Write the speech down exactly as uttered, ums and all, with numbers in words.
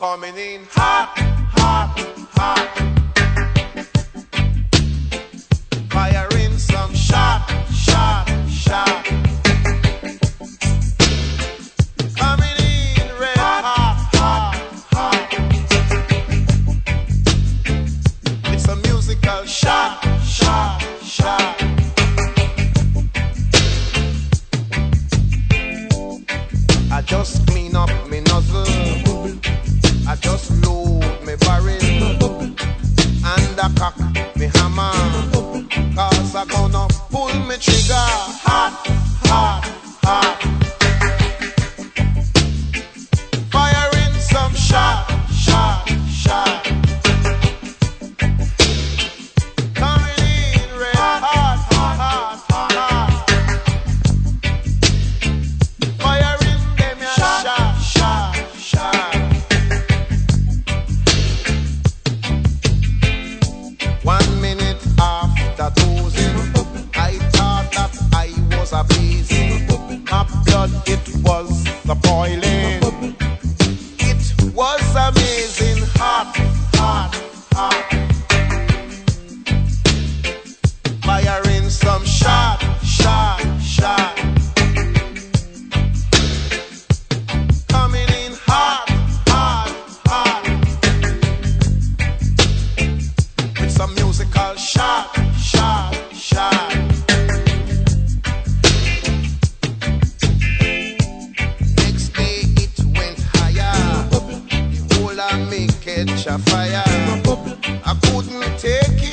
coming in hot, hot, hot. Firing some shot, shot, shot. Coming in red hot, hot, hot. It's a musical shot, shot, shot. I just clean up me nozzle. I just load me barrel. And I cock me hammer. Cause I gonna pull me trigger. Hot, hot, hot. Firing some shot, shot, shot. Coming in red hot, hot, hot, hot, hot. Firing them ya shot, shot, shot. One minute after dozing, I thought that I was a blazing. My blood, it was the boiling. It was amazing, hot, hot, hot. Firing some shot, shot, shot. Coming in hot, hot, hot. With some musical shot, shot, shot. Next day it went higher. The whole of me catch a fire. I couldn't take